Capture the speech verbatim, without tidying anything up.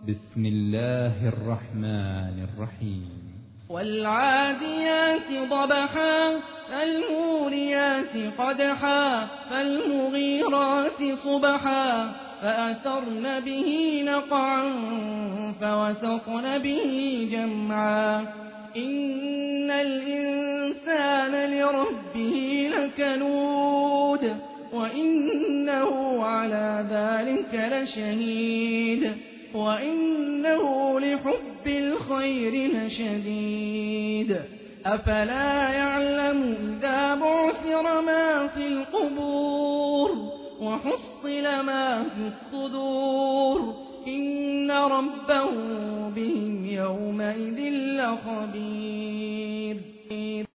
بسم الله الرحمن الرحيم والعاديات ضبحا فالموريات قدحا فالمغيرات صبحا فأثرن به نقعا فوسطن به جمعا إن الإنسان لربه لكنود وإنه على ذلك لشهيد وإنه لحب الخير لشديد أفلا يعلم إذا بعثر ما في القبور وحصل ما في الصدور إن ربهم بهم يومئذ لخبير